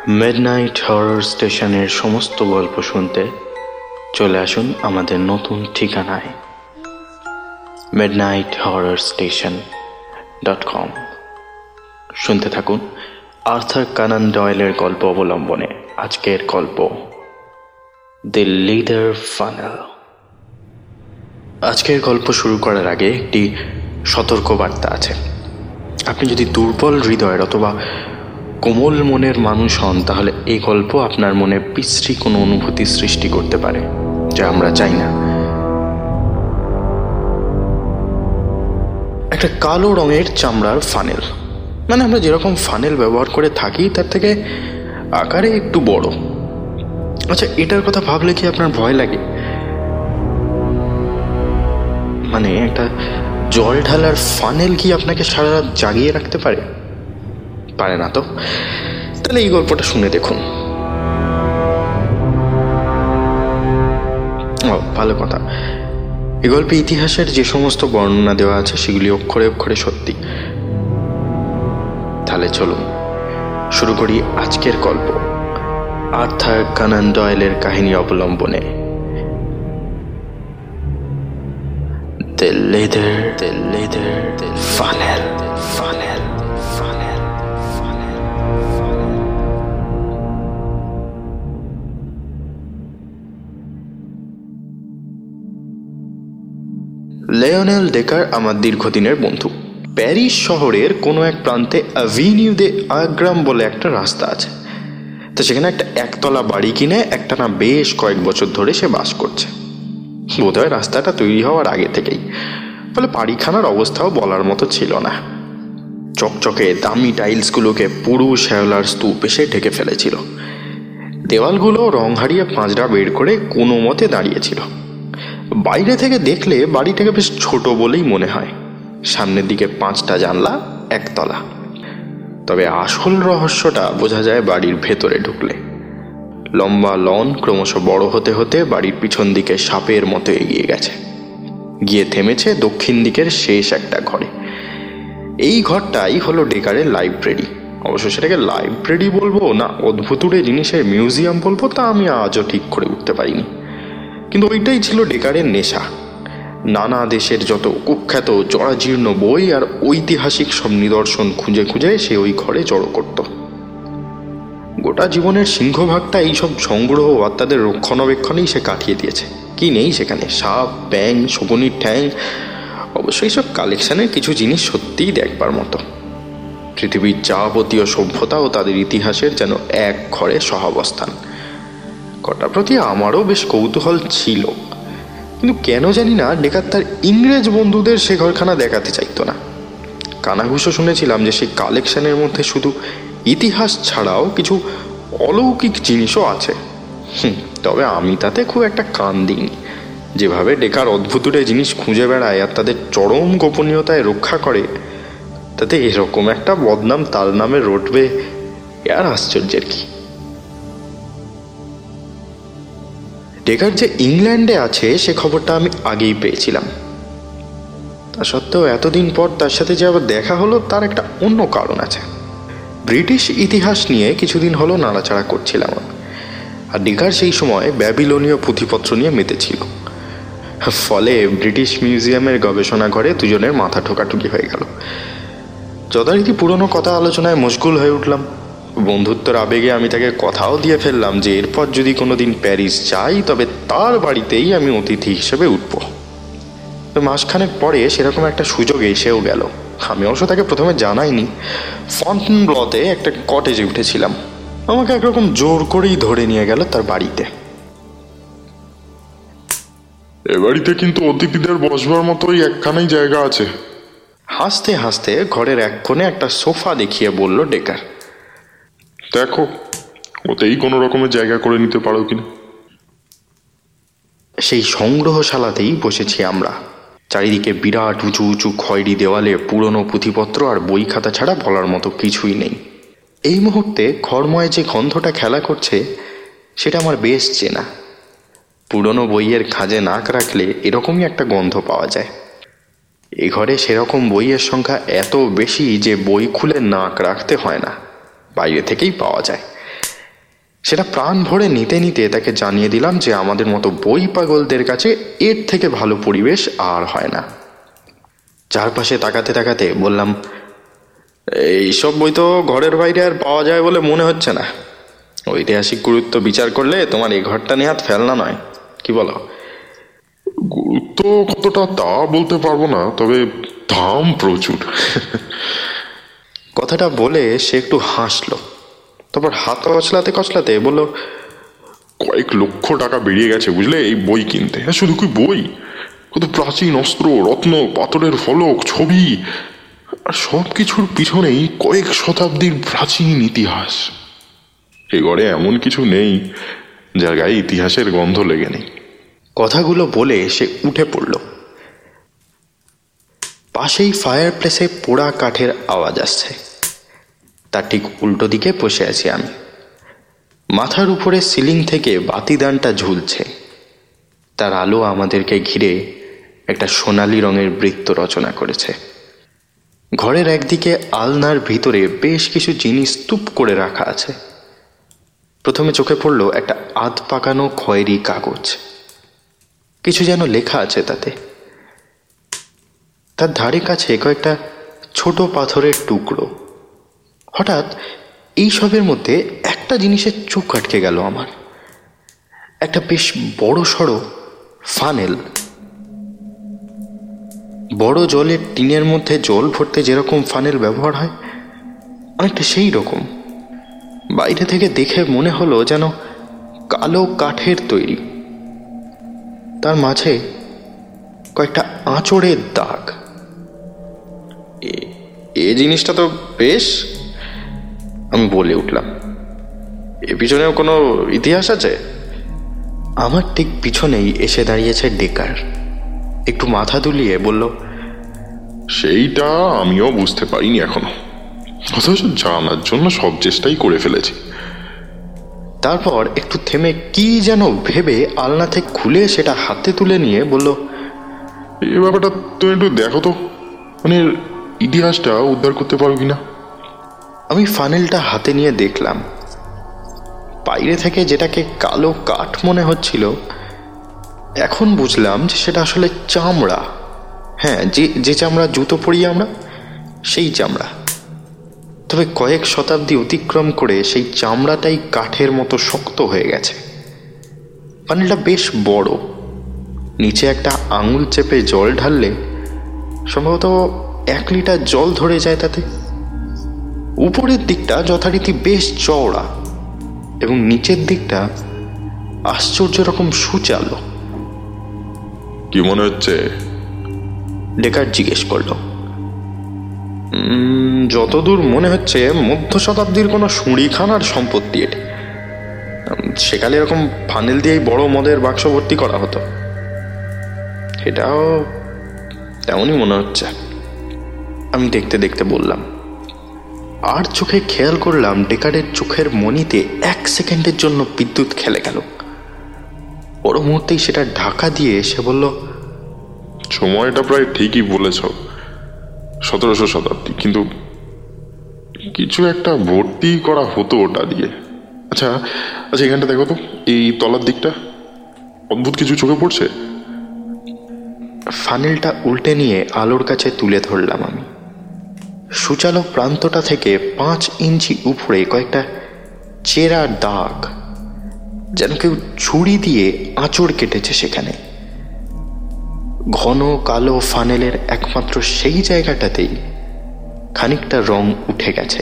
Midnight horror স্টেশনের সমস্ত গল্প শুনতে চলে আসুন আমাদের নতুন ঠিকানায় midnighthorrorstation.com। শুনতে থাকুন আর্থার কানান ডয়েলের গল্প অবলম্বনে আজকের গল্প দ্য লিডার ফানেল। আজকের গল্প শুরু করার আগে একটি সতর্কবার্তা আছে। আপনি যদি দুর্বল হৃদয়ের অথবা কোমল মনের মানুষ হন, তাহলে এই গল্প আপনার মনে বিশ্রী কোনো অনুভূতি সৃষ্টি করতে পারে, যা আমরা চাই না। একটা কালো রঙের চামড়ার ফানেল, মানে আমরা যেরকম ফানেল ব্যবহার করে থাকি তার থেকে আকারে একটু বড়। আচ্ছা, এটার কথা ভাবলে কি আপনার ভয় লাগে? মানে একটা জল ঢালার ফানেল কি আপনাকে সারা রাত জাগিয়ে রাখতে পারে? পারে না তো? তাহলে এই গল্পটা শুনে দেখুন। ভালো কথা, এই গল্পে ইতিহাসের যে সমস্ত বর্ণনা দেওয়া আছে সেগুলি অক্ষরে অক্ষরে সত্যি। তাহলে চলুন শুরু করি আজকের গল্প আর্থার কানান ডয়েলের কাহিনী অবলম্বনে the leather funnel. Lionel Dacre আমার দীর্ঘদিনের বন্ধু। প্যারিস শহরের কোনো এক প্রান্তে অ্যাভিনিউ দে আগ্রাম বলে একটা রাস্তা আছে। তো সেখানে একটা একতলা বাড়ি কিনে একটানা বেশ কয়েক বছর ধরে সে বাস করছে। বোধহয় রাস্তাটা তৈরি হওয়ার আগে থেকেই, ফলে বাড়িখানার অবস্থাও বলার মতো ছিল না। চকচকে দামি টাইলসগুলোকে পুরু শ্যাওলার স্তূপ এসে ঢেকে ফেলেছিল। দেওয়ালগুলো রং হারিয়ে পাঁজরা বের করে কোনো মতে দাঁড়িয়েছিল। বাইরে থেকে দেখলে বাড়িটাকে বেশ ছোট বলেই মনে হয়। সামনের দিকে 5টা জানলা, একতলা। তবে আসল রহস্যটা বোঝা যায় বাড়ির ভেতরে ঢুকলে। লম্বা লন ক্রমশ বড় হতে হতে বাড়ির পিছন দিকে সাপের মতো এগিয়ে গেছে, গিয়ে থেমেছে দক্ষিণ দিকের শেষ একটা ঘরে। এই ঘরটাই হলো ডেকারের লাইব্রেরি। অবশ্য সেটাকে লাইব্রেরি বলবো না অদ্ভুতুড়ে জিনিসের মিউজিয়াম বলবো তা আমি আজও ঠিক করে উঠতে পারিনি, কিন্তু ওইটাই ছিল ডেকারের নেশা। নানা দেশের যত কুখ্যাত জরাজীর্ণ বই আর ঐতিহাসিক সব নিদর্শন খুঁজে খুঁজে সে ওই ঘরে জড়ো করত। গোটা জীবনের সিংহভাগটা এইসব সংগ্রহ আর তাদের রক্ষণাবেক্ষণেই সে কাটিয়ে দিয়েছে। কি নেই সেখানে? সাপ, ব্যাং, শকুনির ঠ্যাং। অবশ্যই সব কালেকশনের কিছু জিনিস সত্যিই দেখবার মতো। পৃথিবীর যাবতীয় সভ্যতা ও তাদের ইতিহাসের যেন এক ঘরে সহাবস্থান। কটার প্রতি আমারও বেশ কৌতূহল ছিল, কিন্তু কেন জানি না ডেকার তার ইংরেজ বন্ধুদের সে ঘরখানা দেখাতে চাইতো না। কানাঘুষো শুনেছিলাম যে সেই কালেকশনের মধ্যে শুধু ইতিহাস ছাড়াও কিছু অলৌকিক জিনিসও আছে। তবে আমি তাতে খুব একটা কান দিইনি। যেভাবে ডেকার অদ্ভুতুরে জিনিস খুঁজে বেড়ায় আর তাদের চরম গোপনীয়তায় রক্ষা করে, তাতে এরকম একটা বদনাম তার নামে রটবে আর আশ্চর্যের কি। ডেকার যে ইংল্যান্ডে আছে সে খবরটা আমি আগেই পেয়েছিলাম। তা সত্ত্বেও এতদিন পর তার সাথে যে আবার দেখা হলো তার একটা অন্য কারণ আছে। ব্রিটিশ ইতিহাস নিয়ে কিছুদিন হলো নাড়াচাড়া করছিলাম, আর ডেকার সেই সময় ব্যাবিলনীয় পুঁথিপত্র নিয়ে মেতেছিল। ফলে ব্রিটিশ মিউজিয়ামের গবেষণা ঘরে দুজনের মাথা ঠোকাঠুকি হয়ে গেল। যথারীতি পুরনো কথা আলোচনায় মশগুল হয়ে উঠলাম। বন্ধুত্বের আবেগে আমি তাকে কথাও দিয়ে ফেললাম যে এরপর যদি কোনোদিন প্যারিস যাই তবে তার বাড়িতেই আমি অতিথি হিসেবে উঠব। মাসখানেক পরে সেরকম একটা সুযোগ এসেও গেল। আমি অবশ্য তাকে প্রথমে জানাইনি। ফন্টেনব্লতে একটা কটেজে উঠেছিলাম। আমাকে একরকম জোর করেই ধরে নিয়ে গেল তার বাড়িতে। এ বাড়িতে কিন্তু অতিথিদের বসবার মতোই একখানেই জায়গা আছে। হাসতে হাসতে ঘরের এক কোণে একটা সোফা দেখিয়ে বলল ডেকার। দেখো ওতেই কোনো রকমের জায়গা করে নিতে পারো কিনা। সেই সংগ্রহশালাতেই বসেছি আমরা। চারিদিকে বিরাট উঁচু উঁচু খয়েরি দেওয়ালে পুরনো পুঁথিপত্র আর বই খাতা ছাড়া বলার মতো কিছুই নেই। এই মুহূর্তে ঘরময় যে গন্ধটা খেলা করছে সেটা আমার বেশ চেনা। পুরনো বইয়ের খাঁজে নাক রাখলে এরকমই একটা গন্ধ পাওয়া যায়। এ ঘরে সেরকম বইয়ের সংখ্যা এত বেশি যে বই খুলে নাক রাখতে হয় না, বাইরে থেকেই পাওয়া যায়। সেটা প্রাণ ভরে নিতে নিতে তাকে জানিয়ে দিলাম যে আমাদের মতো বই পাগলদের কাছে এর থেকে ভালো পরিবেশ আর হয় না। চারপাশে তাকাতে তাকাতে বললাম, এইসব বই তো ঘরের বাইরে আর পাওয়া যায় বলে মনে হচ্ছে না। ঐতিহাসিক গুরুত্ব বিচার করলে তোমার এই ঘরটা নেহাত ফেলনা নয়, কি বলো? গুরুত্ব কতটা তা বলতে পারবো না, তবে দাম প্রচুর। কথাটা বলে সে একটু হাসলো, তারপর হাত কচলাতে কচলাতে বলল, কয়েক লক্ষ টাকা বেরিয়ে গেছে বুঝলে এই বই কিনতে। হ্যাঁ, শুধু কি বই, কত প্রাচীন অস্ত্র, রত্ন, পাথরের ফলক, ছবি, আর সব কিছুর পিছনেই কয়েক শতাব্দীর প্রাচীন ইতিহাস। এ ঘরে এমন কিছু নেই যার গায়ে ইতিহাসের গন্ধ লেগে নেই। কথাগুলো বলে সে উঠে পড়ল। পাশেই ফায়ার প্লেসে পোড়া কাঠের আওয়াজ আসছে। তার ঠিক উল্টো দিকে বসে আছি আমি। মাথার উপরে সিলিং থেকে বাতিদানটা ঝুলছে, তার আলো আমাদেরকে ঘিরে একটা সোনালি রঙের বৃত্ত রচনা করেছে। ঘরের একদিকে আলনার ভিতরে বেশ কিছু জিনিস স্তূপ করে রাখা আছে। প্রথমে চোখে পড়ল একটা আধ পাকানো খয়েরি কাগজ, কিছু যেন লেখা আছে তাতে। তার ধারে কাছে কয়েকটা ছোট পাথরের টুকরো। হঠাৎ এই সবের মধ্যে একটা জিনিসের চোখ আটকে গেল আমার। একটা বেশ বড় সড়ো ফানেল। বড় জলের টিনের মধ্যে জল ভরতে যেরকম ফানেল ব্যবহার হয়, অনেকটা সেই রকম। বাইরে থেকে দেখে মনে হলো যেন কালো কাঠের তৈরি। তার মাঝে কয়েকটা আঁচড়ের দাগ। এ জিনিসটা তো বেশ, আমি বলে উঠলাম। এ পিছনেও কোনো ইতিহাস আছে? আমার ঠিক পিছনেই এসে দাঁড়িয়েছে ডেকার। একটু মাথা দুলিয়ে বলল, সেইটা আমিও বুঝতে পারিনি এখনো, অথচ জানার জন্য সব চেষ্টাই করে ফেলেছি। তারপর একটু থেমে কি যেন ভেবে আলনা থেকে খুলে সেটা হাতে তুলে নিয়ে বলল, এই ব্যাপারটা তুমি একটু দেখো তো, মানে ইতিহাসটা উদ্ধার করতে পারো কিনা। আমি ফানেলটা হাতে নিয়ে দেখলাম। বাইরে থেকে যেটাকে কালো কাঠ মনে হচ্ছিল, এখন বুঝলাম যে সেটা আসলে চামড়া। হ্যাঁ, যে চামড়া জুতো পরি আমরা, সেই চামড়া। তবে কয়েক শতাব্দী অতিক্রম করে সেই চামড়াটাই কাঠের মতো শক্ত হয়ে গেছে। ফানেলটা বেশ বড়। নিচে একটা আঙুল চেপে জল ঢাললে সম্ভবত 1 লিটার জল ধরে যায় তাতে। উপরের দিকটা যথারীতি বেশ চওড়া এবং নিচের দিকটা আশ্চর্য রকম সুচালো। কি মনে হচ্ছে? ডেকার জিজ্ঞেস করল। যতদূর মনে হচ্ছে মধ্য শতাব্দীর কোনো সুঁড়িখানার সম্পত্তি এটি। সেকালে এরকম ফানেল দিয়েই বড় মদের বাক্স ভর্তি করা হতো। এটাও তেমনই মনে হচ্ছে, আমি দেখতে দেখতে বললাম। আর চোখে খেয়াল করলাম ডেকারের চোখের মণিতে 1 সেকেন্ডের জন্য বিদ্যুৎ খেলে গেল। পর মুহূর্তেই সেটা ঢাকা দিয়ে সে বলল, সময়টা প্রায় ঠিকই বলেছ, 1700 শতাব্দী, কিন্তু কিছু একটা ভর্তি করা হতো ওটা দিয়ে। আচ্ছা আচ্ছা, এখানটা দেখো তো, এই তলার দিকটা অদ্ভুত কিছু চোখে পড়ছে। ফানেলটা উল্টে নিয়ে আলোর কাছে তুলে ধরলাম আমি। সুচালো প্রান্তটা থেকে 5 ইঞ্চি উপরে কয়েকটা চেরা দাগ, যেন কেউ ছুরি দিয়ে আঁচড় কেটেছে সেখানে। ঘন কালো ফানেলের একমাত্র সেই জায়গাটাতেই খানিকটা রং উঠে গেছে।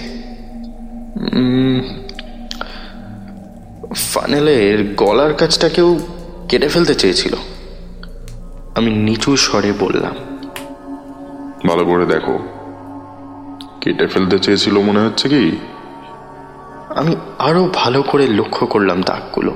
ফানেলের গলার কাছটা কেউ কেটে ফেলতে চেয়েছিল, আমি নিচু স্বরে বললাম। ভালো করে দেখো, কেটে ফেলতে চেয়েছিল মনে হচ্ছে কি? আমি আরো ভালো করে লক্ষ্য করলাম দাগগুলো।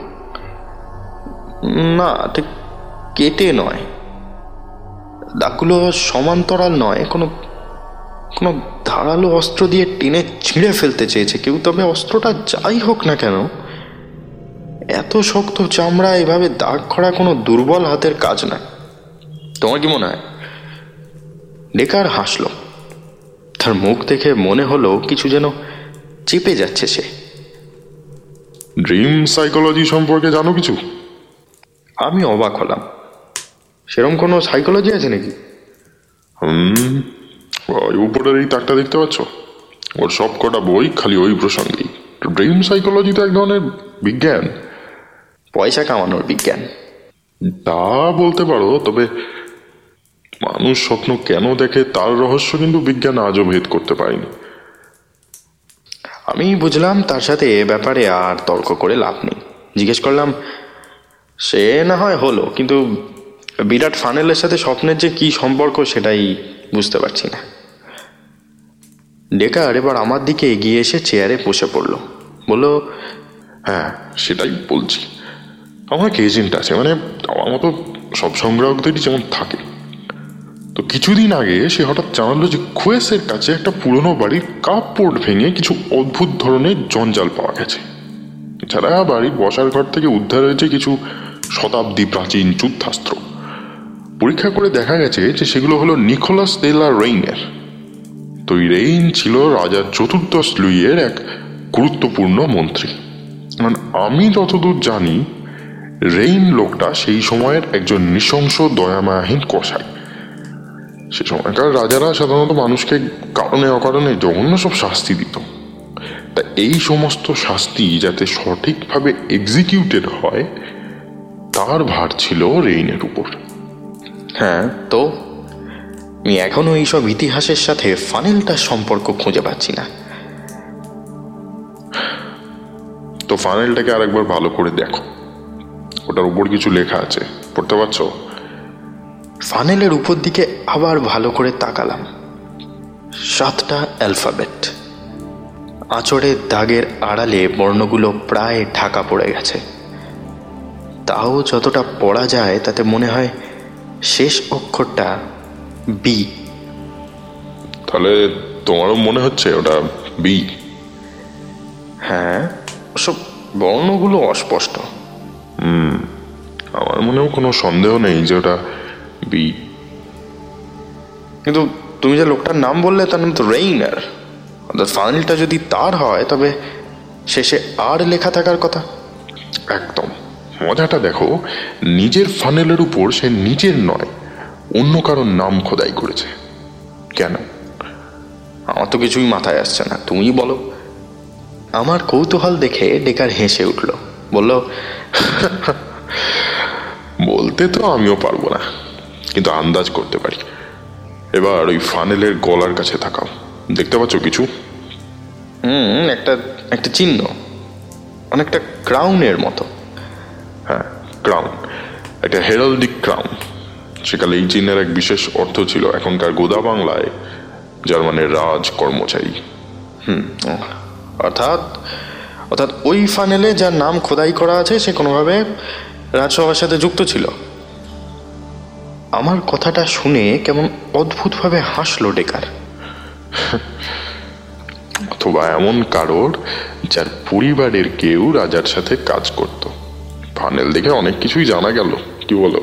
না, ঠিক কেটে নয়। দাগগুলো সমান্তরাল নয়, কোনো কোনো ধারালো অস্ত্র দিয়ে টেনে ছিঁড়ে ফেলতে চেয়েছে কেউ। তবে অস্ত্রটা যাই হোক না কেন, এত শক্ত চামড়া এভাবে দাগ করা কোনো দুর্বল হাতের কাজ না। তোমার কি মনে হয়? ডেকার হাসলো। তার মুখ দেখে মনে হলো কিছু যেন চেপে যাচ্ছে সে। ড্রিম সাইকোলজি সম্পর্কে জানো কিছু? আমি অবাক হলাম। সেরকম কোনো সাইকোলজি আছে নাকি? ওই উপরের এই তাকটা দেখতে পাচ্ছ, ওর সব কটা বই খালি ওই প্রসঙ্গেই। ড্রিম সাইকোলজি তো এক ধরনের বিজ্ঞান। পয়সা কামানোর বিজ্ঞান। তা বলতে পারো, তবে মানুষ স্বপ্ন কেন দেখে তার রহস্য কিন্তু বিজ্ঞান আজও ভেদ করতে পারেনি। আমি বুঝলাম তার সাথে এ ব্যাপারে আর তর্ক করে লাভ নেই। জিজ্ঞেস করলাম, সে না হয় হলো, কিন্তু বিরাট ফানেলের সাথে স্বপ্নের যে কি সম্পর্ক সেটাই বুঝতে পারছি না। ডেকার এবার আমার দিকে এগিয়ে এসে চেয়ারে বসে পড়ল। বলল, হ্যাঁ, সেটাই বলছি। আমার এক এজেন্ট আছে, মানে আমার মতো সব সংগ্রাহকদেরই যেমন থাকে। তো কিছুদিন আগে সে হঠাৎ জানালো যে কুয়েসের কাছে একটা পুরনো বাড়ির কাপড় ভেঙে কিছু অদ্ভুত ধরনের জঞ্জাল পাওয়া গেছে। এছাড়া বাড়ির বসার ঘর থেকে উদ্ধার হয়েছে কিছু শতাব্দী প্রাচীন যুদ্ধাস্ত্র। পরীক্ষা করে দেখা গেছে যে সেগুলো হলো নিকোলাস দে লা রেইনের। তো এই রেইন ছিল রাজা চতুর্দশ লুইয়ের এক গুরুত্বপূর্ণ মন্ত্রী। মানে আমি যতদূর জানি, রেইন লোকটা সেই সময়ের একজন নৃশংস দয়ামায়াহীন কসাই। সে সময়কার রাজারা সাধারণত মানুষকে কারণে অকারণে জঘন্য সব শাস্তি দিত। তা এই সমস্ত শাস্তি যাতে সঠিকভাবে এক্সিকিউটেড হয়, তার ভার ছিল রেইনের উপর। হ্যাঁ, তো আমি এখনো এইসব ইতিহাসের সাথে ফানেলটার সম্পর্ক খুঁজে পাচ্ছি না। তো ফানেলটাকে আরেকবার ভালো করে দেখো, ওটার উপর কিছু লেখা আছে, পড়তে পারছো? ফানেলের উপর দিকে আবার ভালো করে তাকালাম। 7টা অ্যালফাবেট। আঁচড়ের দাগের আড়ালে বর্ণগুলো প্রায় ঢাকা পড়ে গেছে। তাও যতটা পড়া যায় তাতে মনে হয় শেষ অক্ষরটা বি। তাহলে তোমারও মনে হচ্ছে ওটা বি? হ্যাঁ, সব বর্ণগুলো অস্পষ্ট। আমার মনেও কোনো সন্দেহ নেই যে ওটা বি। কিন্তু তুমি যে লোকটার নাম বললে তার নাম তো রেইনার। অর্থাৎ ফানেলটা যদি তার হয় তবে শেষে আর লেখা থাকার কথা। একদম। মজাটা দেখো, নিজের ফানেলের উপর সে নিজের নয়, অন্য কারোর নাম খোদাই করেছে। কেন? আমার তো কিছুই মাথায় আসছে না, তুমিই বলো। আমার কৌতূহল দেখে ডেকার হেসে উঠল। বলল, বলতে তো আমিও পারবো না, কিন্তু আন্দাজ করতে পারি। এবার ওই ফানেলের গলার কাছে তাকাও, দেখতে পাচ্ছ কিছু? একটা একটা চিহ্ন, অনেকটা ক্রাউনের মতো। হ্যাঁ, ক্রাউন, একটা হেরাল্ডিক ক্রাউন। সেকালে এই চিহ্নের এক বিশেষ অর্থ ছিল এখনকার গোদা বাংলায় জার্মানের রাজ কর্মচারী। অর্থাৎ অর্থাৎ ওই ফানেলে যার নাম খোদাই করা আছে সে কোনোভাবে রাজসভার সাথে যুক্ত ছিল। আমার কথাটা শুনে কেমন অদ্ভুতভাবে হাসলো ডেকার। অথবা এমন কারোর যার পরিবারের কেউ রাজার সাথে কাজ করত। ফানেল দেখে অনেক কিছুই জানা গেল, কি বলো?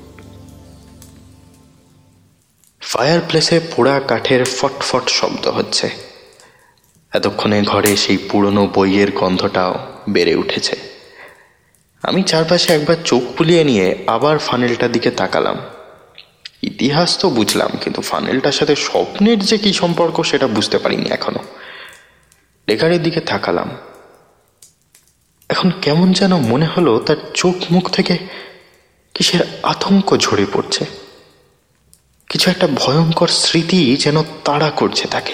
ফায়ার প্লেসে পোড়া কাঠের ফটফট শব্দ হচ্ছে। এতক্ষণে ঘরে সেই পুরনো বইয়ের গন্ধটাও বেড়ে উঠেছে। আমি চারপাশে একবার চোখ বুলিয়ে নিয়ে আবার ফানেলটার দিকে তাকালাম। ইতিহাস তো বুঝলাম, কিন্তু ফানেলটার সাথে স্বপ্নের যে কি সম্পর্ক সেটা বুঝতে পারিনি এখনো। লেখারের দিকে তাকালাম। এখন কেমন যেন মনে হলো তার চোখ মুখ থেকে কিসের আতঙ্ক ঝরে পড়ছে। কিছু একটা ভয়ঙ্কর স্মৃতি যেন তাড়া করছে তাকে।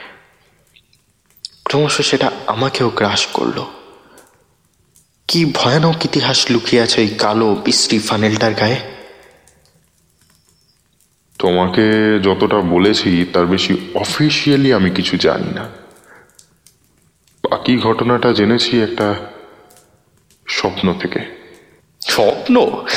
ক্রমশ সেটা আমাকেও গ্রাস করলো। কি ভয়ানক ইতিহাস লুকিয়ে আছে ওই কালো বিশ্রী ফানেলটার গায়ে। তোমাকে যতটা বলেছি তার বেশি অফিসিয়ালি আমি কিছু জানি না। বাকি ঘটনাটা জেনেছি একটা স্বপ্ন থেকে। স্বপ্ন?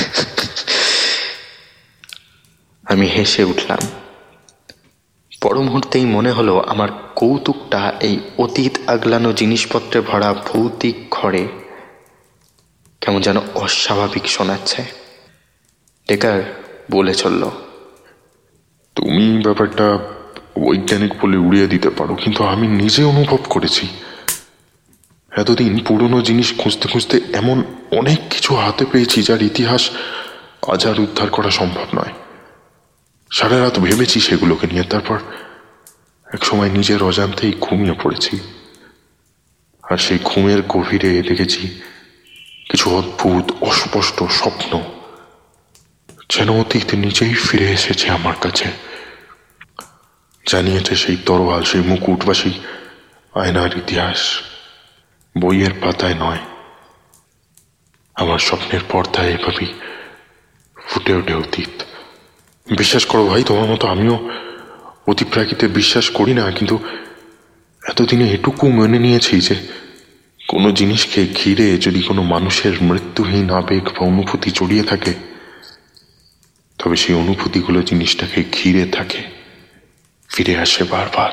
আমি হেসে উঠলাম। পর মুহূর্তেই মনে হলো আমার কৌতুকটা এই অতীত আগলানো জিনিসপত্রে ভরা ভৌতিক ঘরে কেমন যেন অস্বাভাবিক শোনাচ্ছে। ডেকার বলে চলল, তুমি ব্যাপারটা বৈজ্ঞানিক বলে উড়িয়ে দিতে পারো, কিন্তু আমি নিজে অনুভব করেছি এতদিন পুরনো জিনিস খুঁজতে খুঁজতে এমন অনেক কিছু হাতে পেয়েছি যার ইতিহাস আজ আর উদ্ধার করা সম্ভব নয়। সারা রাত ভেবেছি সেগুলোকে নিয়ে, তারপর এক সময় নিজের অজান্তেই ঘুমিয়ে পড়েছি। আর সেই ঘুমের গভীরে দেখেছি কিছু অদ্ভুত অস্পষ্ট স্বপ্ন, যেন অতীত নিজেই ফিরে এসেছে আমার কাছে, জানিয়েছে সেই তরোয়াল, সেই মুকুট বা সেই আয়নার ইতিহাস। বইয়ের পাতায় নয়, আমার স্বপ্নের পর্দায় এভাবেই ফুটে ওঠে অতীত। বিশ্বাস করো ভাই, তোমার মতো আমিও অতিপ্রাকৃতে বিশ্বাস করি না, কিন্তু এতদিনে এটুকু মেনে নিয়েছি যে কোনো জিনিসকে ঘিরে যদি কোনো মানুষের মৃত্যুহীন আবেগ বা অনুভূতি জড়িয়ে থাকে, তবে সেই অনুভূতিগুলো জিনিসটাকে ঘিরে থাকে, ফিরে আসে বারবার।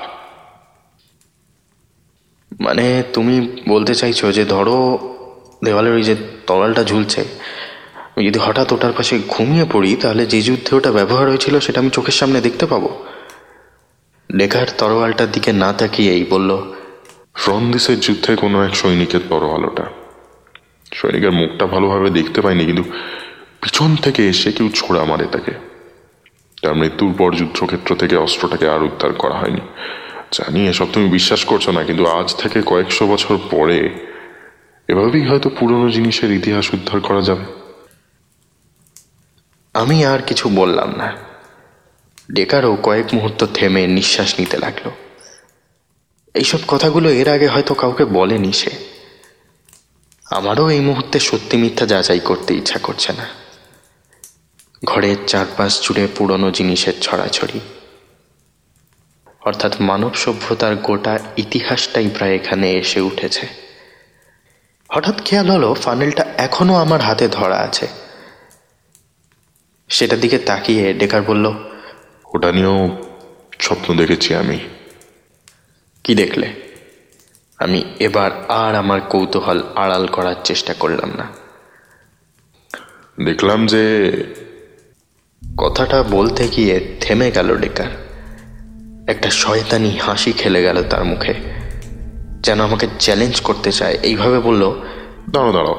মানে তুমি বলতে চাইছো যে ধরো দেওয়ালের ওই যে তরোয়ালটা ঝুলছে, আমি যদি হঠাৎ ওটার পাশে ঘুমিয়ে পড়ি, তাহলে যে যুদ্ধে ওটা ব্যবহার হয়েছিল সেটা আমি চোখের সামনে দেখতে পাবো? ডেকার তরোয়ালটার দিকে না তাকিয়েই বলল, ফ্রন্দিসের যুদ্ধে কোনো এক সৈনিকের তরোয়াল ওটা। সৈনিকের মুখটা ভালোভাবে দেখতে পাইনি, কিন্তু পিছন থেকে এসে কেউ ছোড়া মারে তাকে। তার মৃত্যুর পর যুদ্ধক্ষেত্র থেকে অস্ত্রটাকে আর উদ্ধার করা হয়নি। জানি এসব তুমি বিশ্বাস করছো না, কিন্তু আজ থেকে কয়েকশো বছর পরে এভাবেই হয়তো পুরনো জিনিসের ইতিহাস উদ্ধার করা যাবে। আমি আর কিছু বললাম না। ডেকারও কয়েক মুহূর্ত থেমে নিঃশ্বাস নিতে লাগলো। এইসব কথাগুলো এর আগে হয়তো কাউকে বলেনি সে। আমারও এই মুহূর্তে সত্যি মিথ্যা যাচাই করতে ইচ্ছা করছে না। ঘরের চারপাশ জুড়ে পুরনো জিনিসের ছড়াছড়ি, অর্থাৎ মানব সভ্যতার গোটা ইতিহাসটাই প্রায় এখানে এসে উঠেছে। হঠাৎ খেয়াল হলো ফানেলটা এখনো আমার হাতে ধরা আছে। সেটার দিকে তাকিয়ে ডেকার বলল, ওটা নিয়েও স্বপ্ন দেখেছি আমি। কি দেখলে? আমি এবার আর আমার কৌতূহল আড়াল করার চেষ্টা করলাম না। দেখলাম যে কথাটা বলতে গিয়ে থেমে গেল ডেকার। একটা শয়তানি হাসি খেলে গেল তার মুখে, যেন আমাকে চ্যালেঞ্জ করতে চায়। এইভাবে বলল, দাঁড়াও দাঁড়াও,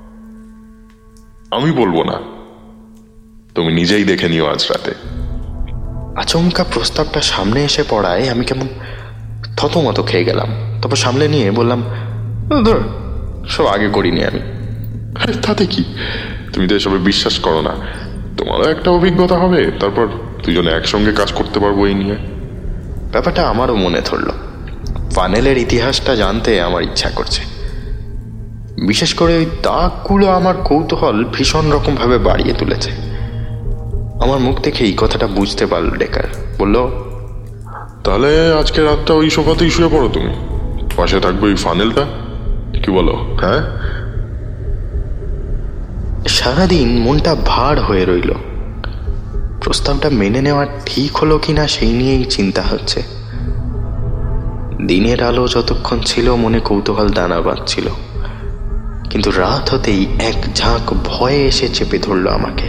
আমি বলবো না, তুমি নিজেই দেখে নিও আজ রাতে। আচমকা প্রস্তাবটা সামনে এসে পড়ায় আমি কেমন থতমত খেয়ে গেলাম। তারপর সামলে নিয়ে বললাম, ধর, সব আগে করিনি আমি। তাতে কি, তুমি তো এসবে বিশ্বাস করো না, তোমারও একটা অভিজ্ঞতা হবে, তারপর দুজনে একসঙ্গে কাজ করতে পারবো এই নিয়ে। ব্যাপারটা আমারও মনে ধরল। ফানেলের ইতিহাসটা জানতে আমার ইচ্ছা করছে। বিশেষ করে ওই দাগগুলো আমার কৌতূহল ভীষণ রকমভাবে বাড়িয়ে তুলেছে। আমার মুখ দেখে এই কথাটা বুঝতে পারল ডেকার। বলল, তাহলে আজকে রাতটা ওই সোফাতেই শুয়ে পড়ো তুমি, পাশে থাকবে ওই ফানেলটা, কি বলো? হ্যাঁ। সারাদিন মনটা ভার হয়ে রইল। প্রস্তাবটা মেনে নেওয়া ঠিক হলো কিনা সেই নিয়েই চিন্তা হচ্ছে। দিনের আলো যতক্ষণ ছিল মনে কৌতূহল দানা বাঁধছিল, কিন্তু রাত হতেই এক ঝাঁক ভয়ে এসে চেপে ধরল আমাকে।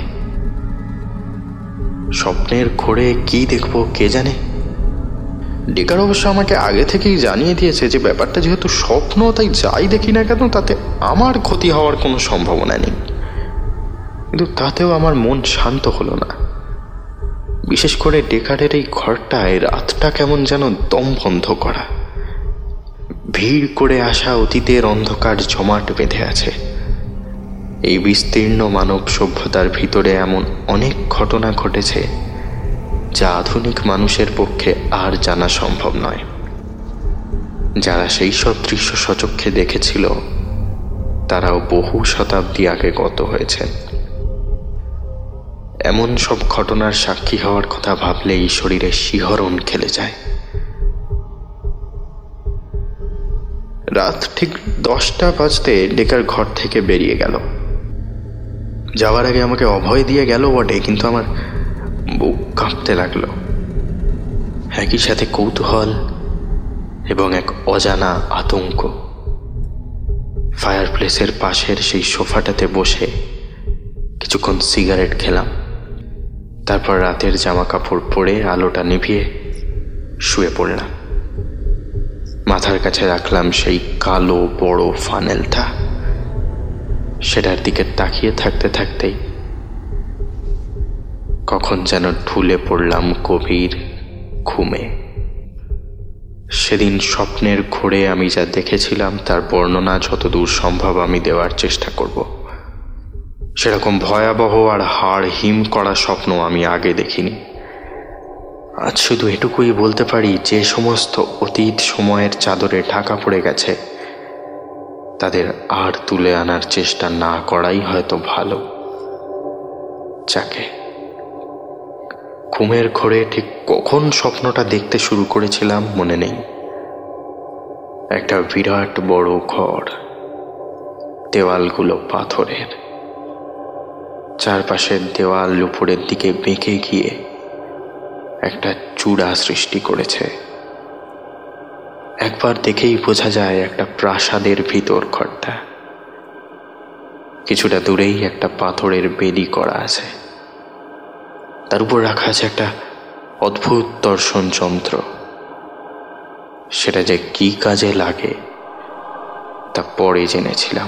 স্বপ্নের ঘোরে কি দেখবো কে জানে। ডেকার অবশ্য আমাকে আগে থেকেই জানিয়ে দিয়েছে যে ব্যাপারটা যেহেতু স্বপ্ন, তাই যাই দেখি না কেন তাতে আমার ক্ষতি হওয়ার কোনো সম্ভাবনা নেই। কিন্তু তাতেও আমার মন শান্ত হলো না। বিশেষ করে ডেকারের এই ঘরটায় রাতটা কেমন যেন দম বন্ধ করা। ভিড় করে আসা অতীতের অন্ধকার জমাট বেঁধে আছে। এই বিস্তীর্ণ মানব সভ্যতার ভিতরে এমন অনেক ঘটনা ঘটেছে যা আধুনিক মানুষের পক্ষে আর জানা সম্ভব নয়। যারা সেই সব দৃশ্য সচক্ষে দেখেছিল তারাও বহু শতাব্দী আগে গত হয়েছে। এমন সব ঘটনার সাক্ষী হওয়ার কথা ভাবলেই শরীরে শিহরণ খেলে যায়। রাত ঠিক 10টা বাজতে ডেকার ঘর থেকে বেরিয়ে গেল। যাওয়ার আগে আমাকে অভয় দিয়ে গেল বটে, কিন্তু আমার বুক কাঁপতে লাগলো। একই সাথে কৌতূহল এবং এক অজানা আতঙ্ক। ফায়ারপ্লেসের পাশের সেই সোফাটাতে বসে কিছুক্ষণ সিগারেট খেলাম। তারপর রাতের জামা কাপড় পরে আলোটা নিভিয়ে শুয়ে পড়লাম। মাথার কাছে রাখলাম সেই কালো বড় ফানেলটা। সেটার দিকে তাকিয়ে থাকতে থাকতেই কখন যেন ঢুলে পড়লাম গভীর ঘুমে। সেদিন স্বপ্নের ঘোরে আমি যা দেখেছিলাম তার বর্ণনা যতদূর সম্ভব আমি দেওয়ার চেষ্টা করব। সেরকম ভয়াবহ আর হাড় হিম করা স্বপ্ন আমি আগে দেখিনি। আজ শুধু এটুকুই বলতে পারি, যে সমস্ত অতীত সময়ের চাদরে ঢাকা পড়ে গেছে তাদের আর তুলে আনার চেষ্টা না করাই হয়তো ভালো। যাকে ঘুমের ঘোরে ঠিক কখন স্বপ্নটা দেখতে শুরু করেছিলাম মনে নেই। একটা বিরাট বড় ঘর, দেওয়ালগুলো পাথরের, চারপাশের দেওয়াল উপরের দিকে বেঁকে গিয়ে একটা চূড়া সৃষ্টি করেছে। একবার দেখেই বোঝা যায় একটা প্রাসাদের ভিতর ঘরটা। কিছুটা দূরেই একটা পাথরের বেদি করা আছে, তার উপর রাখা আছে একটা অদ্ভুত দর্শন যন্ত্র। সেটা যে কি কাজে লাগে তা পরে জেনেছিলাম।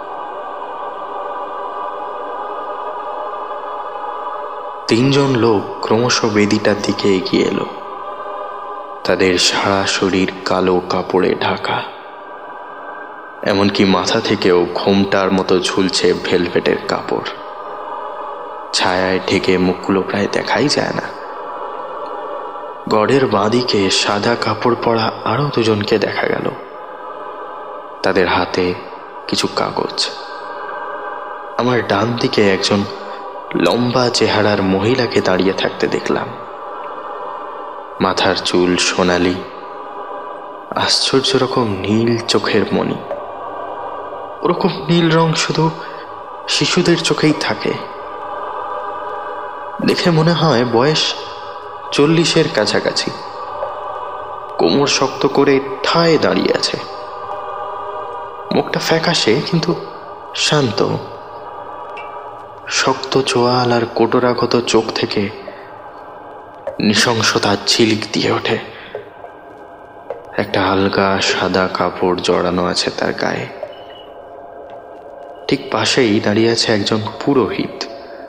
তিনজন লোক ক্রমশ বেদিটার দিকে এগিয়ে এলো। তাদের সারা শরীর কালো কাপড়ে ঢাকা, এমনকি মাথা থেকেও ঘোমটার মতো ঝুলছে ভেলভেটের কাপড়। ছায়ায় ঢেকে মুখগুলো প্রায় দেখাই যায় না। গড়ের বাঁদিকে সাদা কাপড় পরা আরো দুজনকে দেখা গেল। তাদের হাতে কিছু কাগজ। আমার ডান দিকে একজন লম্বা চেহারার মহিলাকে দাঁড়িয়ে থাকতে দেখলাম। মাথার চুল সোনালি, আশ্চর্য রকম নীল চোখের মণি। ওরকম নীল রং শুধু শিশুদের চোখেই থাকে। দেখে মনে হয় বয়স 40-এর কাছাকাছি। কোমর শক্ত করে ঠায় দাঁড়িয়ে আছে। মুখটা ফ্যাকাশে কিন্তু শান্ত। শক্ত চোয়াল আর কোটরাগত চোখ থেকে নৃশংসতা ঝিলিক দিয়ে ওঠে। একটা আলগা সাদা কাপড় জড়ানো আছে তার গায়ে। ঠিক পাশেই দাঁড়িয়ে আছে একজন পুরোহিত।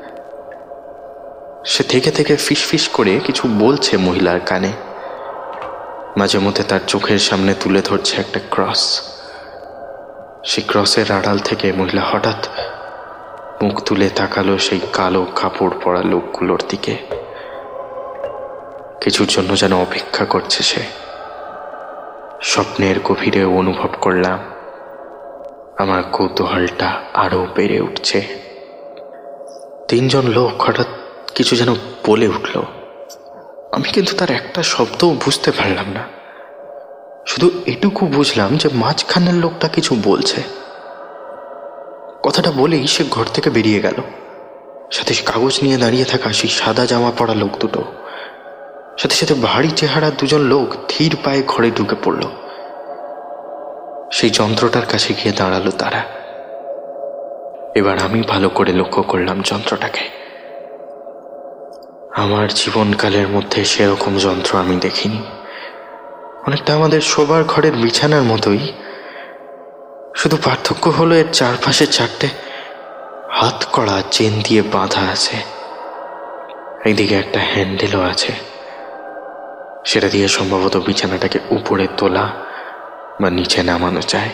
সে থেকে থেকে ফিসফিস করে কিছু বলছে মহিলার কানে। মাঝে মধ্যে তার চোখের সামনে তুলে ধরছে একটা ক্রস। সেই ক্রসের আড়াল থেকে মহিলা হঠাৎ মুখ তুলে তাকালো সেই কালো কাপড় পরা লোকগুলোর দিকে। কিছুর জন্য যেন অপেক্ষা করছে সে। স্বপ্নের গভীরে অনুভব করলাম আমার কৌতূহলটা আরো বেড়ে উঠছে। তিনজন লোক হঠাৎ কিছু যেন বলে উঠল। আমি কিন্তু তার একটা শব্দও বুঝতে পারলাম না। শুধু এটুকু বুঝলাম যে মাঝখানের লোকটা কিছু বলছে। কথাটা বলেই সে ঘর থেকে বেরিয়ে গেল। সাথে কাগজ নিয়ে দাঁড়িয়ে থাকা সেই সাদা জামা পরা লোক দুটো, সাথে সাথে ভারী চেহারা দুজন লোক ধীর পায়ে ঘরে ঢুকে পড়ল। সেই যন্ত্রটার কাছে গিয়ে দাঁড়ালো তারা। এবার আমি ভালো করে লক্ষ্য করলাম যন্ত্রটাকে। আমার জীবনকালের মধ্যে সেরকম যন্ত্র আমি দেখিনি। অনেকটা আমাদের শোবার ঘরের বিছানার মতোই, শুধু পার্থক্য হলো এর চারপাশে 4টে হাত কড়া চেন দিয়ে বাঁধা আছে। এইদিকে একটা হ্যান্ডেলও আছে। সেটা দিয়ে সম্ভবত বিছানাটাকে উপরে তোলা বা নিচে নামানো যায়।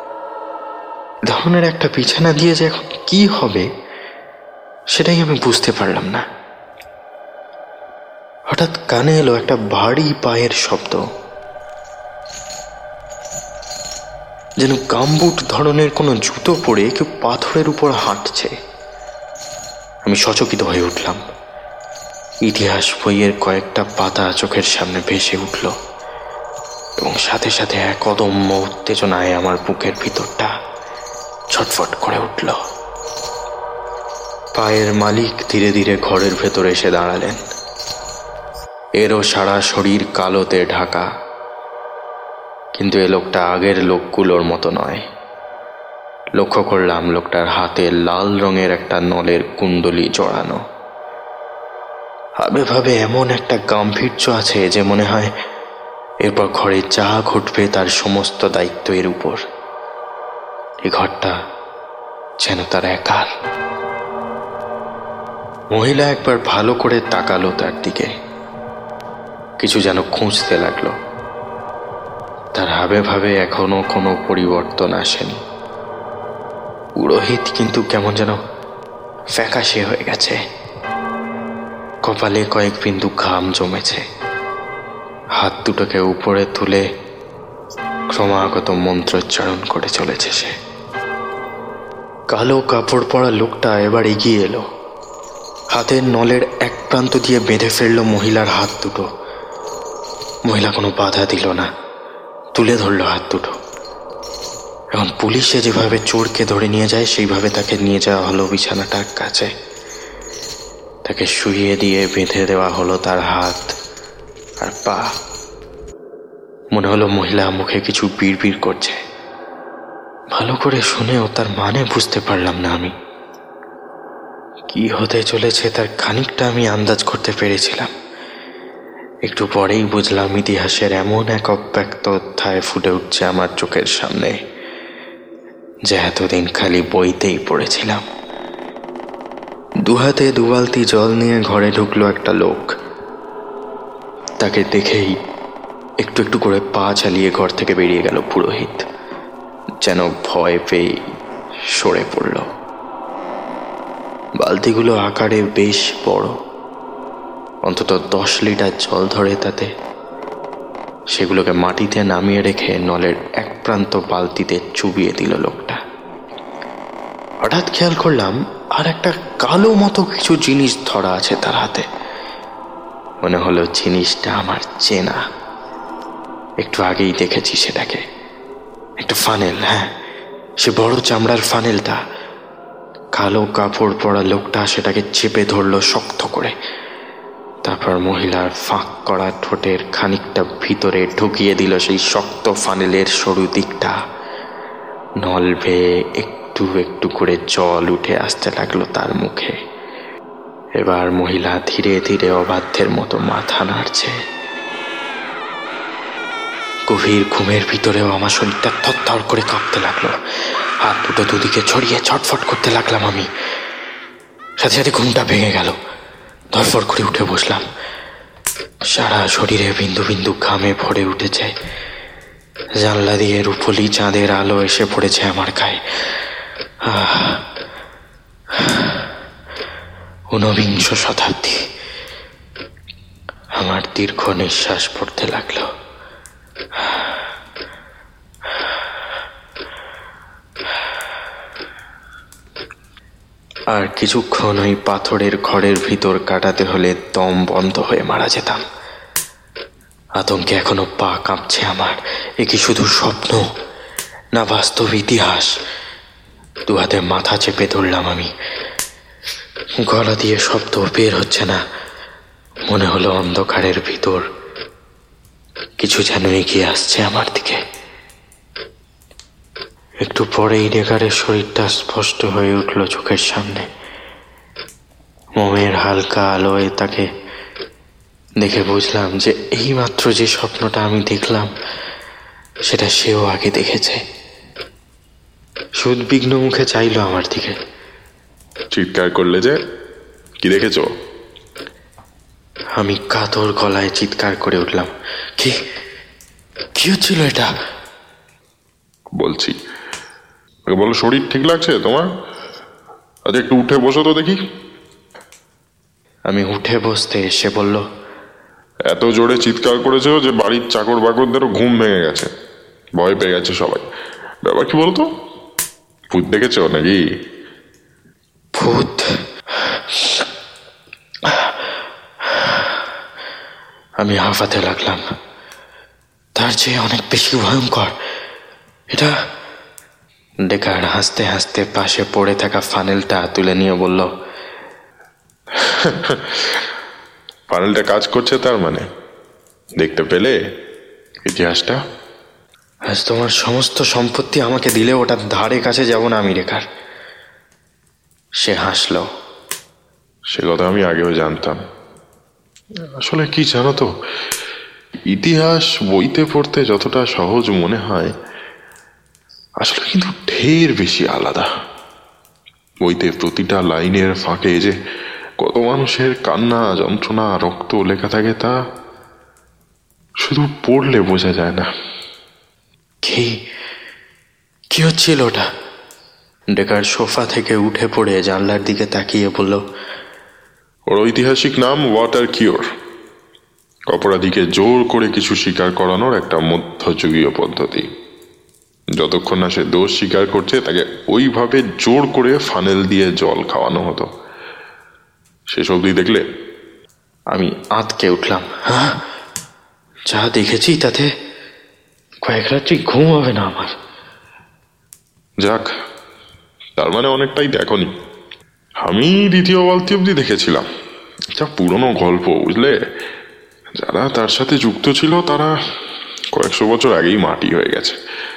ধরনের একটা বিছানা দিয়ে যে এখন কি হবে সেটাই আমি বুঝতে পারলাম না। হঠাৎ কানে এলো একটা ভারী পায়ের শব্দ, যেন গামবুট ধরনের কোনো জুতো পরে কেউ পাথরের উপর হাঁটছে। আমি সচকিত হয়ে উঠলাম। ইতিহাস বইয়ের কয়েকটা পাতা চোখের সামনে ভেসে উঠল এবং সাথে সাথে এক অদম্য উত্তেজনায় আমার বুকের ভিতরটা ছটফট করে উঠল। পায়ের মালিক ধীরে ধীরে ঘরের ভেতরে এসে দাঁড়ালেন। এরও সারা শরীর কালোতে ঢাকা, কিন্তু এ লোকটা আগের লোকগুলোর মতো নয়। লক্ষ্য করলাম লোকটার হাতে লাল রঙের একটা নলের কুণ্ডলি জড়ানো। হাবে ভাবে এমন একটা গাম্ভীর্য আছে যে মনে হয় এরপর ঘরে যা ঘটবে তার সমস্ত দায়িত্ব এর উপর। এই ঘরটা যেন তার একার। মহিলা একবার ভালো করে তাকালো তার দিকে, কিছু যেন খুঁজতে লাগলো। তার হাবে ভাবে এখনো কোনো পরিবর্তন আসেনি। পুরোহিত কিন্তু কেমন যেন ফ্যাকাশে হয়ে গেছে, কপালে কয়েক বিন্দু ঘাম জমেছে। হাত দুটোকে উপরে তুলে ক্রমাগত মন্ত্রোচ্চারণ করে চলেছে সে। কালো কাপড় পরা লোকটা এবার এগিয়ে এলো, হাতের নলের এক প্রান্ত দিয়ে বেঁধে ফেললো মহিলার হাত দুটো। মহিলা কোনো বাধা দিল না, তুলে ধরলো হাত দুটো। এখন পুলিশে যেভাবে চোরকে ধরে নিয়ে যায় সেইভাবে তাকে নিয়ে যাওয়া হলো বিছানাটার কাছে। তাকে শুইয়ে দিয়ে বেঁধে দেওয়া হলো তার হাত আর পা। মনে হলো মহিলা মুখে কিছু বিড়বিড় করছে, ভালো করে শুনেও তার মানে বুঝতে পারলাম না আমি। কি হতে চলেছে তার খানিকটা আমি আন্দাজ করতে পেরেছিলাম। একটু পরেই বুঝলাম ইতিহাসের এমন এক অব্যক্ত অধ্যায় ফুটে উঠছে আমার চোখের সামনে, যে এতদিন খালি বইতেই পড়েছিলাম। দুহাতে দুবালতি জল নিয়ে ঘরে ঢুকলো একটা লোক। তাকে দেখেই একটু একটু করে পা চালিয়ে ঘর থেকে বেরিয়ে গেল পুরোহিত, যেন ভয় পেয়ে সরে পড়ল। বালতিগুলো আকারে বেশ বড়, অন্তত 10 লিটার জল ধরে তাতে। সেগুলোকে মাটিতে নামিয়ে রেখে নলের এক প্রান্ত বালতিতে চুবিয়ে দিল লোকটা। হঠাৎ খেয়াল করলাম আর একটা কালো মতো কিছু জিনিস ধরা আছে তার হাতে। মনে হলো জিনিসটা আমার চেনা, একটু আগেই দেখেছি সেটাকে। একটা ফানেল, হ্যাঁ, সে বড় চামড়ার ফানেলটা। কালো কাপড় পরা লোকটা সেটাকে চেপে ধরলো শক্ত করে। তারপর মহিলার ফাঁক করা ঠোঁটের খানিকটা ভিতরে ঢুকিয়ে দিল সেই শক্ত ফানেলের সরু দিকটা। নল বেয়ে একটু একটু করে জল উঠে আসতে লাগলো তার মুখে। এবার মহিলা ধীরে ধীরে অবাধ্যের মতো মাথা নাড়ছে। গভীর ঘুমের ভিতরেও আমার শরীরটা থরথর করে কাঁপতে লাগলো। হাত দুটো দুদিকে ছড়িয়ে ছটফট করতে লাগলাম আমি। সাথে সাথে ঘুমটা ভেঙে গেল। ধরফর করে উঠে বসলাম। সারা শরীরে বিন্দু বিন্দু ঘামে ভরে উঠেছে। জানলা দিয়ে রূপলি চাঁদের আলো এসে পড়েছে আমার গায়ে। ঊনবিংশ শতাব্দী। আমার দীর্ঘ নিঃশ্বাস পড়তে লাগলো। আর কিছুক্ষণ ওই পাথরের ঘরের ভিতর কাটাতে হলে দম বন্ধ হয়ে মারা যেতাম। আতঙ্কে এখনো পা কাঁপছে আমার। এ কি শুধু স্বপ্ন না বাস্তব ইতিহাস? দুহাতে মাথা চেপে ধরলাম আমি। গলা দিয়ে শব্দ বের হচ্ছে না। মনে হলো অন্ধকারের ভিতর কিছু যেন এগিয়ে আসছে আমার দিকে। একটু পরেই রেখারের শরীরটা স্পষ্ট হয়ে উঠল চোখের সামনে। মোমের হালকা আলোয় তাকে দেখে বুঝলাম যে এইমাত্র যে স্বপ্নটা আমি দেখলাম সেটা সেও আগে দেখেছে। সুদবিগ্ন মুখে চাইল আমার দিকে। চিৎকার করলে যে, কি দেখেছো? আমি কাতর গলায় চিৎকার করে উঠলাম, কি কি হচ্ছিল এটা? বলছি, বলো, শরীর ঠিক লাগছে তোমার? আচ্ছা, একটু উঠে বসো তো দেখি। আমি উঠে বসতে এসে বলল, এত জোরে চিৎকার করেছো যে বাড়ির চাকর বাকরদেরও ঘুম ভেঙে গেছে, ভয় পেয়ে গেছে সবাই। ব্যাপার কি বলতো? ভূত দেখেছো নাকি? ভূত? আমি হাঁফাতে লাগলাম। তার চেয়ে অনেক বেশি ভয়ঙ্কর এটা। ডেকার হাসতে হাসতে পাশে পড়ে থাকা ফানেলটা তুলে নিয়ে বলল, ফানেলটা কাজ করছে তার মানে? দেখতে পেলে ইতিহাসটা? আজ তোমার সমস্ত সম্পত্তি আমাকে দিলে ওটার ধারে কাছে যাব না আমি রেখার। সে হাসল। সে কথা আমি আগেও জানতাম। আসলে কি জানো তো, ইতিহাস বইতে পড়তে যতটা সহজ মনে হয়, আসলে কিন্তু ঢের বেশি আলাদা। বইতে প্রতিটা লাইনের ফাঁকে যে কত মানুষের কান্না, যন্ত্রণা, রক্ত লেখা থাকে, তা শুধু পড়লে বোঝা যায় না। কি কি হচ্ছিল ওটা? ডেকার সোফা থেকে উঠে পড়ে জানলার দিকে তাকিয়ে বলল, ওর ঐতিহাসিক নাম ওয়াটার কিওর। অপরাধীকে জোর করে কিছু স্বীকার করানোর একটা মধ্যযুগীয় পদ্ধতি। যতক্ষণ না সে দোষ স্বীকার করছে, তাকে ওইভাবে জোর করে ফানেল দিয়ে জল খাওয়ানো হতো। শেষ অবধি দেখলে? আমি আঁতকে উঠলাম। হ্যাঁ, যা দেখেছি তাতে কয়েক রাত্রি ঘুম হবে না আমার। যাক, তার মানে অনেকটাই দেখনি। আমি দ্বিতীয় বালতি অব্দি দেখেছিলাম। যা পুরনো গল্প, বুঝলে। যারা তার সাথে যুক্ত ছিল তারা কয়েকশো বছর আগেই মাটি হয়ে গেছে।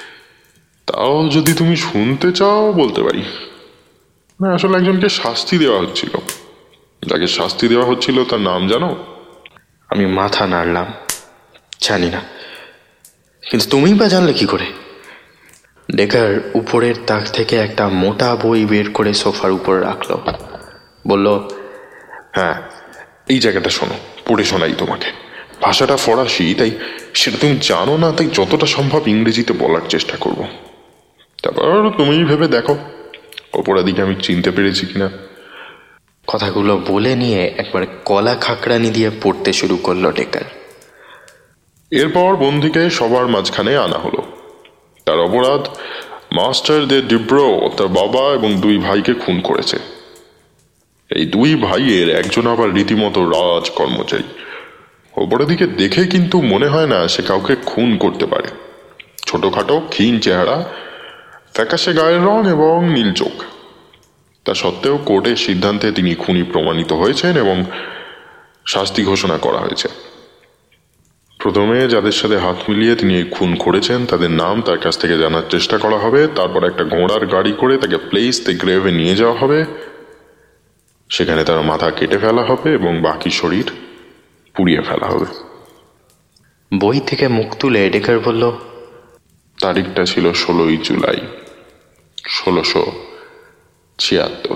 তাও যদি তুমি শুনতে চাও বলতে পারি। না, আসলে একজনকে শাস্তি দেওয়া হচ্ছিল। যাকে শাস্তি দেওয়া হচ্ছিল তার নাম জানো? আমি মাথা নাড়লাম। জানি না, কিন্তু তুমিই বা জানলে কি করে? ডেকার উপরের তাক থেকে একটা মোটা বই বের করে সোফার উপর রাখলো। বলল, হ্যাঁ, এই জায়গাটা শোনো, পড়ে শোনাই তোমাকে। ভাষাটা ফরাসি, তাই সেটা তুমি জানো না, তাই যতটা সম্ভব ইংরেজিতে বলার চেষ্টা করব। তারপর তুমি ভেবে দেখো অপরাধীকে আমি চিনতে পেরেছি কিনা। কথাগুলো বলে নিয়ে একবার কলা খাকড়ানি দিয়ে পড়তে শুরু করলো ডেকার। এরপর বন্দিকে সবার মাঝখানে আনা হলো। তার অপরাধ, মাস্টার দে ডিব্রো তার বাবা এবং দুই ভাইকে খুন করেছে। এই দুই ভাইয়ের একজন আবার রীতিমতো রাজ কর্মচারী। অপরাধীকে দেখে কিন্তু মনে হয় না সে কাউকে খুন করতে পারে। ছোটখাটো, ক্ষীণ চেহারা, ফ্যাকাশে গায়ের রং এবং নীল চোখ। তা সত্ত্বেও কোর্টের সিদ্ধান্তে তিনি খুনি প্রমাণিত হয়েছেন এবং শাস্তি ঘোষণা করা হয়েছে। প্রথমে যাদের সাথে হাত মিলিয়ে তিনি এই খুন করেছেন তাদের নাম তার কাছ থেকে জানার চেষ্টা করা হবে। তারপর একটা ঘোড়ার গাড়ি করে তাকে প্লেস দ্য গ্রেভে নিয়ে যাওয়া হবে। সেখানে তার মাথা কেটে ফেলা হবে এবং বাকি শরীর পুড়িয়ে ফেলা হবে। বই থেকে মুখ তুলে ডেকার বলল, তারিখটা ছিল 16ই জুলাই 1676।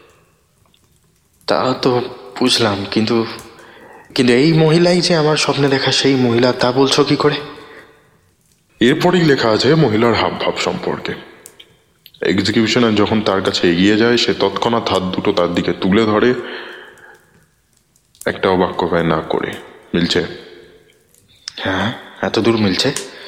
তা তো বুঝলাম, কিন্তু কিন্তু এই মহিলাই যে আমার স্বপ্নে দেখা সেই মহিলা, তা বলছো কি করে? এরপরেই লেখা আছে মহিলার হাবভাব সম্পর্কে। এক্সিকিউশনার যখন তার কাছে এগিয়ে যায়, সে তৎক্ষণাৎ হাত দুটো তার দিকে তুলে ধরে, একটাও বাক্য ব্যয় না করে। মিলছে? হ্যাঁ, এত দূর মিলছে।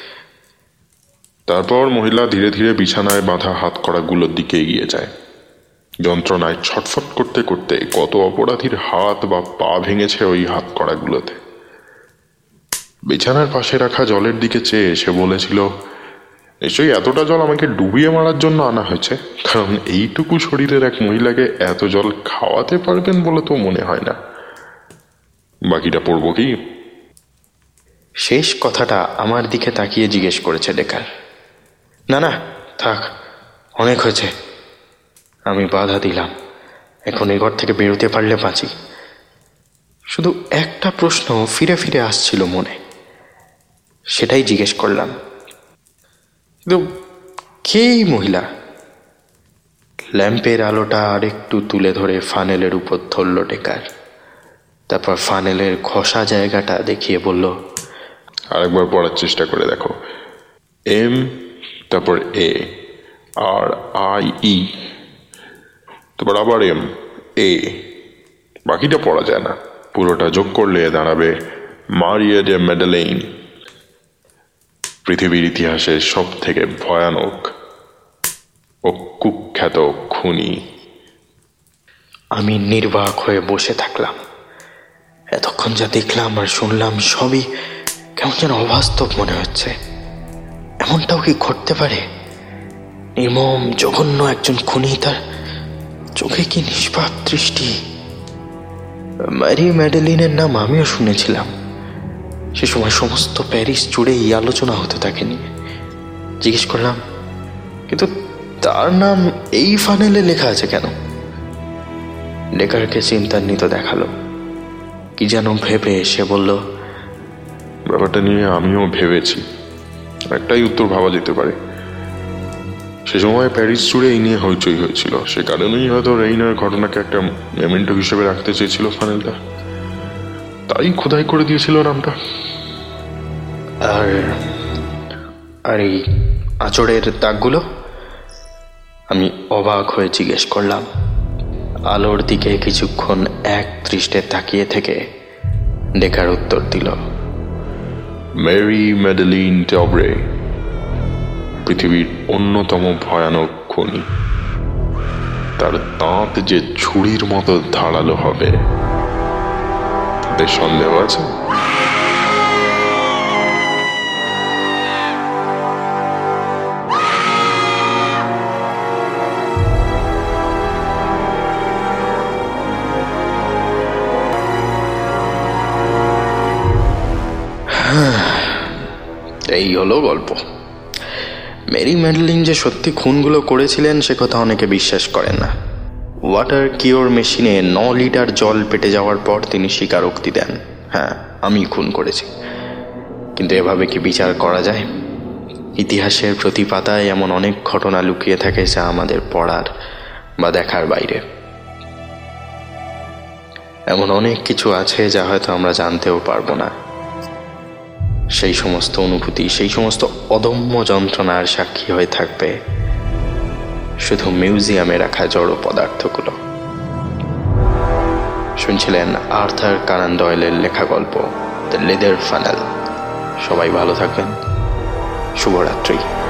তারপর মহিলা ধীরে ধীরে বিছানায় বাঁধা হাতকড়াগুলোর দিকে এগিয়ে যায়। যন্ত্রণায় ছটফট করতে করতে কত অপরাধীর হাত বা পা ভেঙেছে ওই হাতকড়াগুলোতে। বিছানার পাশে রাখা জলের দিকে চেয়ে সে বলেছিল, নিশ্চয়ই এতটা জল আমাকে ডুবিয়ে মারার জন্য আনা হয়েছে, কারণ এইটুকু শরীরের এক মহিলাকে এত জল খাওয়াতে পারবেন বলে তো মনে হয় না। বাকিটা পড়ব কি? শেষ কথাটা আমার দিকে তাকিয়ে জিজ্ঞেস করেছে ডেকার। না না, থাক, অনেক হয়েছে। আমি বাধা দিলাম। এখন এ ঘর থেকে বেরোতে পারলে বাঁচি। শুধু একটা প্রশ্ন ফিরে ফিরে আসছিল মনে, সেটাই জিজ্ঞেস করলাম। কিন্তু কে এই মহিলা? ল্যাম্পের আলোটা আরেকটু তুলে ধরে ফানেলের উপর ধরল ডেকার। তারপর ফানেলের ঘষা জায়গাটা দেখিয়ে বলল, আরেকবার পড়ার চেষ্টা করে দেখো। এম, তারপর এ, আর আই ই, তারপর আবার এম, এ। বাকিটা পড়া যায় না। পুরোটা যোগ করলে দাঁড়াবে মারিয়া ডে ম্যাডেলেইন, পৃথিবীর ইতিহাসের সব থেকে ভয়ানক ও কুখ্যাত খুনি। আমি নির্বাক হয়ে বসে থাকলাম। এতক্ষণ যা দেখলাম আর শুনলাম সবই কেমন যেন অবাস্তব মনে হচ্ছে। এমনটাও কি ঘটতে পারে? নির্মম জঘন্য একজন খুনি, তার চোখে কি নিষ্পাপ দৃষ্টি! ম্যারি ম্যাডেলিনের নাম আমিও শুনেছিলাম। সে সময় সমস্ত প্যারিস জুড়ে এই আলোচনা হতে থাকে নিয়ে। জিজ্ঞেস করলাম, কিন্তু তার নাম এই ফানেলে লেখা আছে কেন? ডেকারকে চিন্তান্বিত দেখালো। কি যেন ভেবে সে বলল, ব্যাপারটা নিয়ে আমিও ভেবেছি। একটাই উত্তর ভাবা যেতে পারে, সে সময় প্যারিস জুড়ে এই নিয়ে হইচই হয়েছিল, সে কারণেই হয়তো রেইনার ঘটনাকে একটা মেমেন্টো হিসেবে রাখতে চেয়েছিল ফানেলটা, তাই খোদাই করে দিয়েছিল নামটা। আর আর এই আঁচড়ের দাগগুলো? আমি অবাক হয়ে জিজ্ঞেস করলাম। আলোর দিকে কিছুক্ষণ এক দৃষ্টে তাকিয়ে থেকে ডেকার উত্তর দিল, মেরি ম্যাডেলিন টবরে, পৃথিবীর অন্যতম ভয়ানক খনি। তার দাঁত যে ছুরির মতো ধারালো হবে তাতে সন্দেহ আছে? এই হলো গল্প। মেরি ম্যাডলিন যে সত্যি খুনগুলো করেছিলেন সে কথা অনেকে বিশ্বাস করেন না। ওয়াটার কিওর মেশিনে 9 লিটার জল পেটে যাওয়ার পর তিনি স্বীকারোক্তি দেন, হ্যাঁ আমি খুন করেছি। কিন্তু এভাবে কি বিচার করা যায়? ইতিহাসের প্রতি পাতায় এমন অনেক ঘটনা লুকিয়ে থাকে যা আমাদের পড়ার বা দেখার বাইরে। এমন অনেক কিছু আছে যা হয়তো আমরা জানতেও পারবো না। সেই সমস্ত অনুভূতি, সেই সমস্ত অদম্য যন্ত্রণার সাক্ষী হয়ে থাকবে শুধু মিউজিয়ামে রাখা জড় পদার্থগুলো। শুনছিলেন আর্থার কানান ডয়েলের লেখা গল্প দ্য লেদার ফানেল। সবাই ভালো থাকবেন। শুভরাত্রি।